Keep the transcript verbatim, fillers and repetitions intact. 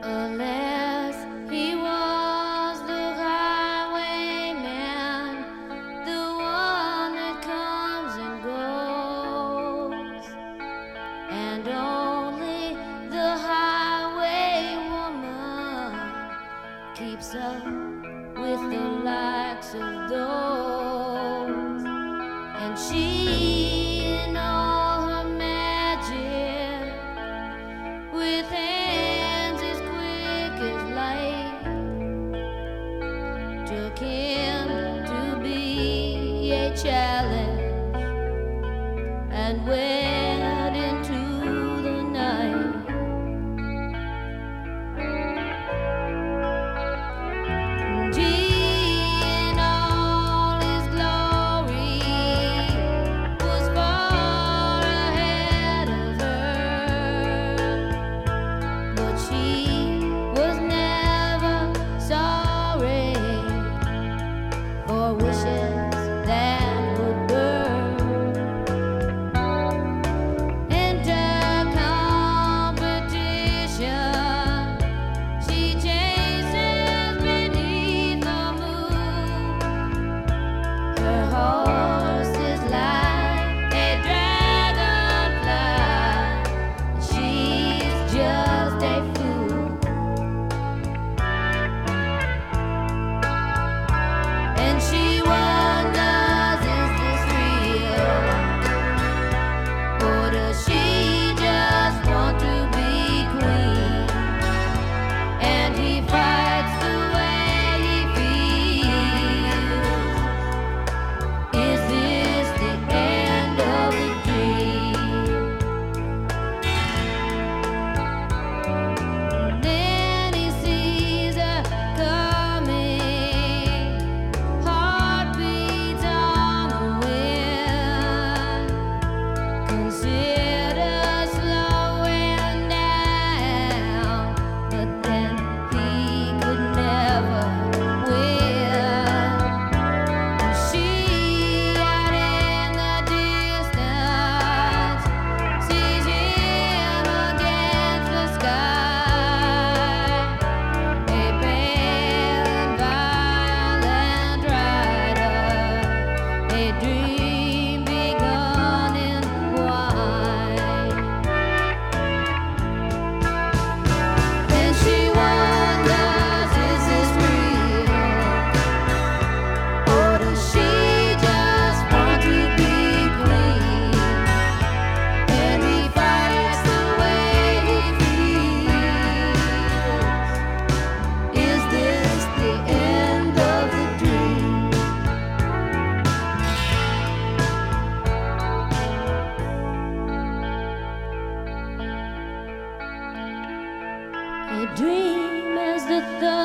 Unless he was the highwayman, the one that comes and goes, and only the highway woman keeps up with the likes of those. And she, in all her magic, with hands as quick as light, took him to be a challenge and went into the night. And he, in all his glory, was far ahead of her, but she was never sorry for wishes that would burn. Enter competition, she chases beneath the moon. Her horse is like a dragonfly, she's just a fool. And she wonders, is this real? Or does she just want to be queen? And he fights the way he feels. Is this the end of the dream? Then he sees her coming, heartbeats on the wind. Consider slowing down, but then he could never win. And she, out in the distance, sees him against the sky, a pale and violent rider, a dream begun in white. And she wonders, is this real? Or does she just want to be clean? And he fights the way he feels. Is this the end of the dream? A dream as the thunder